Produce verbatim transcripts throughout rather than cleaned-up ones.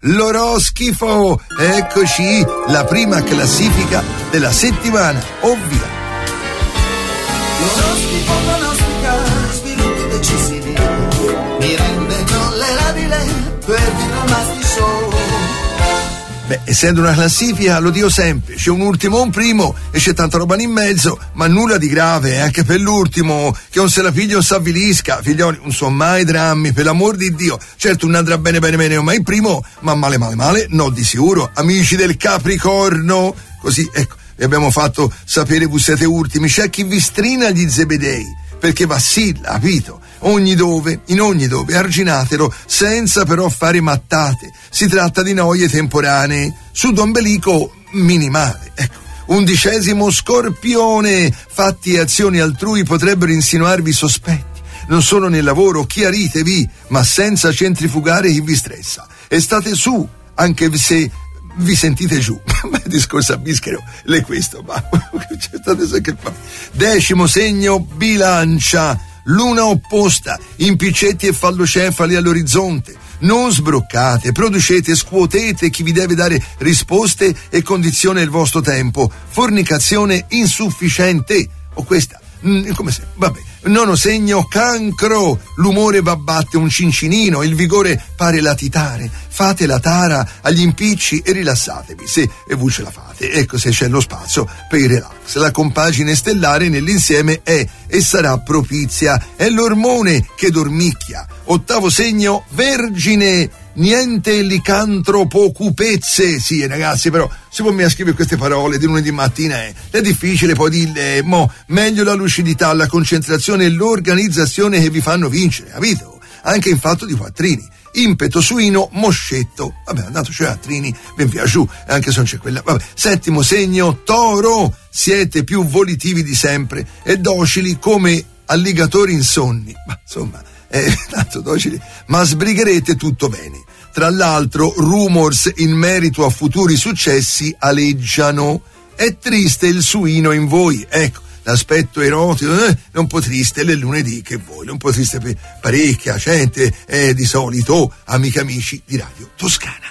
l'oroschifo. Eccoci, la prima classifica della settimana, ovvia. L'oroschifo pronostica sviluppi decisivi, mi rende tollerabile per diplomastici show. Beh, essendo una classifica, lo dico sempre, c'è un ultimo, un primo e c'è tanta roba in mezzo, ma nulla di grave, anche per l'ultimo, che non se la piglia o s'avvilisca, figlioli, non sono mai drammi, per l'amor di Dio. Certo, non andrà bene bene bene, ma il primo, ma male male male, no di sicuro. Amici del Capricorno, così, ecco, vi abbiamo fatto sapere, voi siete ultimi, c'è chi vi strina gli zebedei, perché vacilla, capito? Ogni dove, in ogni dove, arginatelo, senza però fare mattate. Si tratta di noie temporanee, sudombelico minimale, ecco. Undicesimo Scorpione, fatti e azioni altrui potrebbero insinuarvi sospetti. Non solo nel lavoro, chiaritevi, ma senza centrifugare chi vi stressa. E state su, anche se vi sentite giù. Ma il discorso a bischero è questo, ma decimo segno Bilancia, luna opposta, impiccetti e fallocefali all'orizzonte. Non sbroccate, producete, scuotete chi vi deve dare risposte e condizione il vostro tempo. Fornicazione insufficiente. O questa, mm, come se, vabbè. Nono segno Cancro, l'umore v'abbatte un cincinino, il vigore pare latitare. Fate la tara agli impicci e rilassatevi, se e voi ce la fate. Ecco, se c'è lo spazio per il relax. La compagine stellare nell'insieme è e sarà propizia, è l'ormone che dormicchia. Ottavo segno Vergine, niente licantropo cupezze. Sì, ragazzi, però si può mi scrivere queste parole di lunedì mattina, è, è difficile poi dirle, mo meglio la lucidità, la concentrazione e l'organizzazione che vi fanno vincere, capito? Anche in fatto di quattrini. Impeto suino moscetto, vabbè, andato cioè quattrini, ben via giù, anche se non c'è quella, vabbè. Settimo segno Toro, siete più volitivi di sempre e docili come alligatori insonni, ma insomma, eh, tanto docili, ma sbrigherete tutto bene. Tra l'altro, rumors in merito a futuri successi aleggiano. È triste il suino in voi, ecco, l'aspetto erotico, eh, è un po' triste le lunedì che voi, è un po' triste per parecchia gente, eh, di solito, amiche amici di Radio Toscana.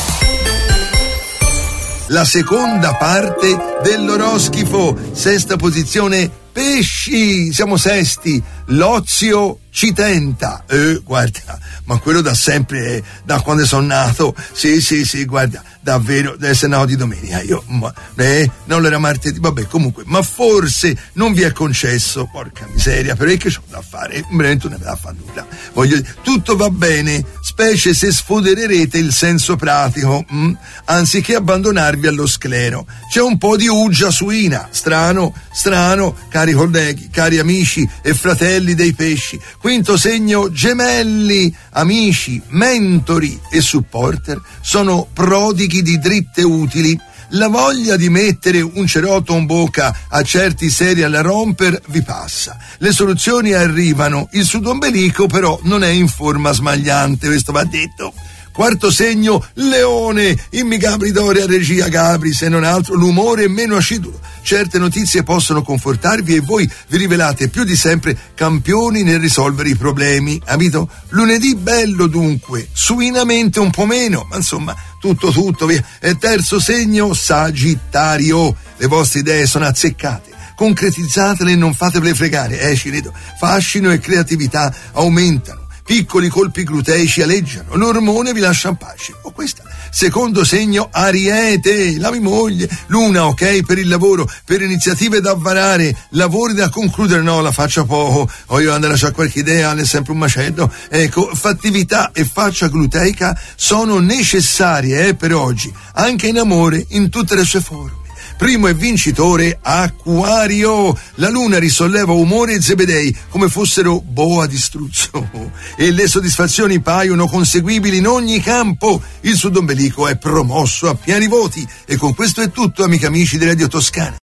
La seconda parte dell'oroschifo, sesta posizione Pesci, siamo sesti, l'ozio ci tenta, eh, guarda, ma quello da sempre, eh, da quando sono nato, sì sì sì, guarda, davvero, deve essere nato di domenica, io, ma, eh, non era martedì, vabbè, comunque, ma forse non vi è concesso, porca miseria, però è che c'ho da fare, veramente non ne da fare nulla, voglio dire, tutto va bene, specie se sfodererete il senso pratico, mh? Anziché abbandonarvi allo sclero, c'è un po' di uggia suina, strano, strano, cari colleghi, cari amici e fratelli dei pesci. Quinto segno Gemelli, amici, mentori e supporter sono prodighi di dritte utili. La voglia di mettere un cerotto in bocca a certi serial romper vi passa. Le soluzioni arrivano, il sudombelico però non è in forma smagliante, questo va detto. Quarto segno Leone, immi Gabri Doria regia Gabri, se non altro l'umore è meno acidulo. Certe notizie possono confortarvi e voi vi rivelate più di sempre campioni nel risolvere i problemi, capito? Lunedì bello dunque, suinamente un po' meno, ma insomma tutto tutto via. E terzo segno Sagittario, le vostre idee sono azzeccate. Concretizzatele e non fatevele fregare, eh ci vedo. Fascino e creatività aumentano. Piccoli colpi gluteici aleggiano, l'ormone vi lascia in pace. O oh, questa. Secondo segno Ariete, la mia moglie. Luna, ok, per il lavoro, per iniziative da avvarare, lavori da concludere, no, la faccia poco, voglio andare a c'è qualche idea, è sempre un macello. Ecco, fattività e faccia gluteica sono necessarie, eh, per oggi, anche in amore, in tutte le sue forme. Primo e vincitore Acquario, la luna risolleva umore e zebedei come fossero boa di struzzo e le soddisfazioni paiono conseguibili in ogni campo. Il sudombelico è promosso a pieni voti e con questo è tutto, amici amici di Radio Toscana.